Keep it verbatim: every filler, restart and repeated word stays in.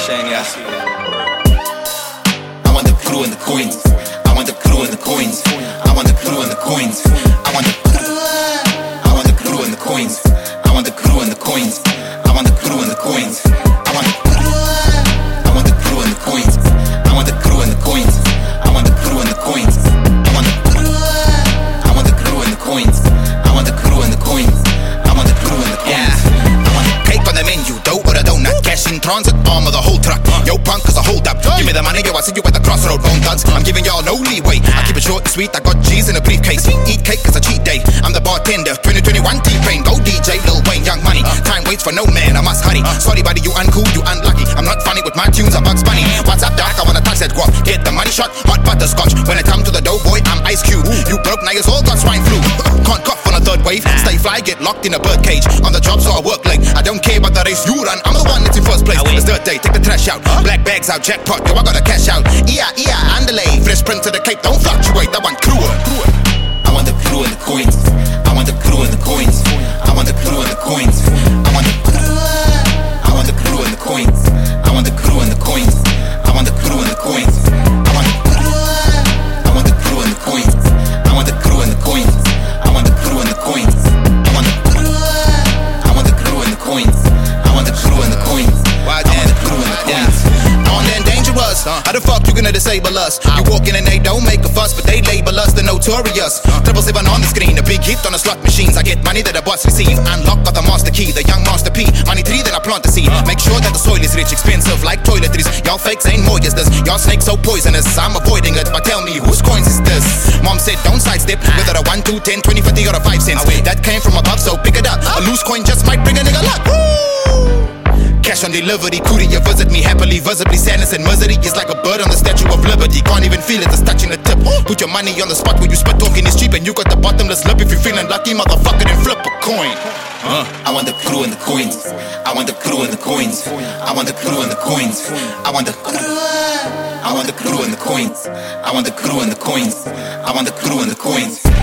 Shane, yeah. I want the crew and the coins. I want the crew and the coins. I want the crew and the coins. I want the crew. I want the crew and the coins. I want the crew and the coins. I want the crew and the coins. I want the crew. I want the crew and the coins. I want the crew and the coins. I want the crew and the coins. I want the crew. I want the crew and the coins. I want the crew and the coins. I want the crew and the coins. I want the cake on the menu, dough or a donut, cash in transit, arm of the whole truck. Yo, punk is a hold up. Give me the money, yo, I see you at the crossroad, bone thugs. I'm giving y'all no leeway. I keep it short and sweet, I got G's in a briefcase. Eat cake, it's a cheat day. I'm the bartender, twenty twenty-one T-Pain. Go D J, Lil Wayne, Young Money. Time waits for no man, I must hurry. Sorry buddy, you uncool, you unlucky. I'm not funny with my tunes, I'm Bugs Bunny. What's up, Doc? I wanna touch that guap. Get the money shot, hot butterscotch. When I come to the dough boy, I'm Ice Cube. You broke, now you all got swine flu. Can't cough on a third wave. Stay fly, get locked in a bird cage. On the job, so I work late. I don't care about the race you run, I'm the one that's in first place. It's dirt day, take the trash out. Black bags out, jackpot, yo, I gotta cash out. Yeah, yeah, underlay, fresh print to the cape, don't fluctuate. I want crew. I want the crew and the coins. I want the crew and the coins. I want the crew and the coins. I want the crew. I want the crew and the coins. I want the crew and the coins. I want the crew and the coins. I want the crew. I want the crew and the coins. I want the crew and the coins. I want the crew and the coins. I want the crew. I want the crew and the coins. I want the crew and the coins. I want the crew and the coins. On and dangerous. How the fuck you gonna disable us? You walk in and they don't make a fuss, but they label us the notorious. Triple seven on the screen, a big hit on the slot machines. I get money that the boss receive. Unlock got the master key, the young master P. Money three, then I plant the seed. Make sure that the soil is rich, expensive like toiletries. Y'all fakes ain't mortgages, y'all snakes so poisonous. I'm avoiding it, but tell me whose coins is this? Mom said don't sidestep, whether a one, two, ten, twenty, fifty or a five cents. That came from above, so pick it up. A loose coin just might bring a nigga luck. Cash on delivery, courier visit me happily. Visibly sadness and misery is like a bird on the Statue of Liberty. Can't even feel it, it's touching the tip. Put your money on the spot where you spit talking is cheap, and you got the bottomless lip. If you're feeling lucky, motherfucker, then flip a coin. Uh, I want the crew and the coins. I want the crew and the coins. I want the crew and the coins. I want the crew. I want the crew and the coins. I want the crew and the coins. I want the crew and the coins.